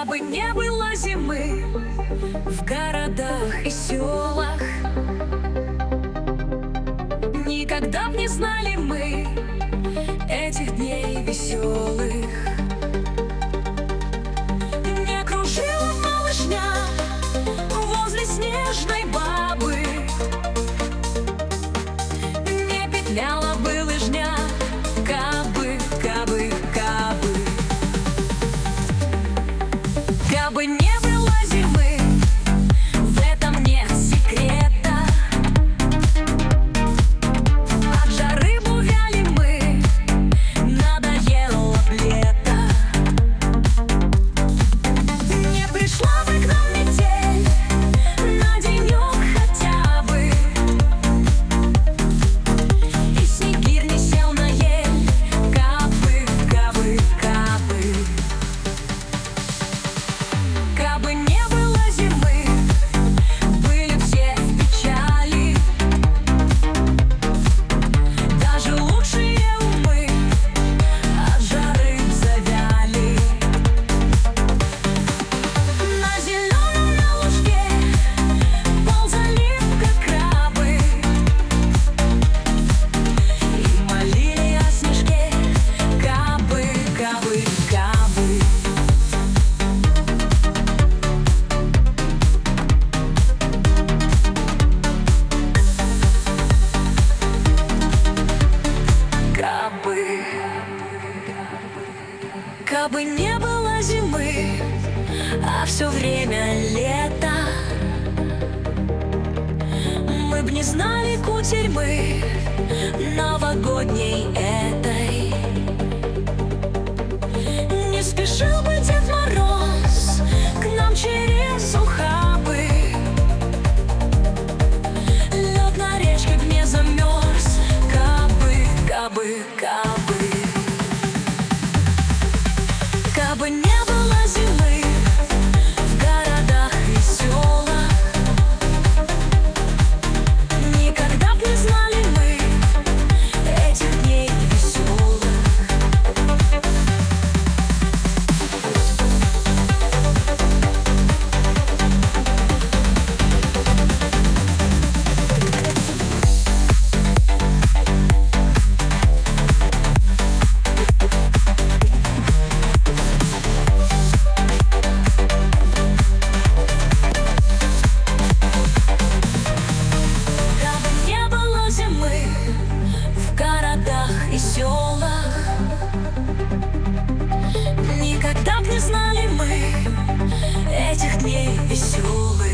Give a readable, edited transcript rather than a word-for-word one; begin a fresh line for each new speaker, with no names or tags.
Кабы не было зимы в городах и селах, никогда б не знали мы этих дней веселых. Не кружила малышня возле снежной бабы, не петляла бы лыжня, кабы, кабы, кабы. Кабы не было зимы, в этом нет секрета. От жары б увяли мы, надоело б лето. Не пришла бы к нам метель на денек хотя бы, и снегирь не сел на ель, кабы, кабы, кабы. Кабы не было зимы, были все в печали, даже лучшие умы от жары завяли. На зеленом на лужке ползали как крабы и молили о снежке, кабы, кабы, кабы. Кабы не было зимы, а все время лето, мы б не знали кутерьмы новогодней этой. Не спешил бы Дед Мороз к нам через ухабы, лед на речке б не замерз, кабы, кабы, кабы. Кабы не было зимы в городах и селах, никогда б не знали мы этих дней веселых. В городах и селах, никогда б не знали мы этих дней веселых.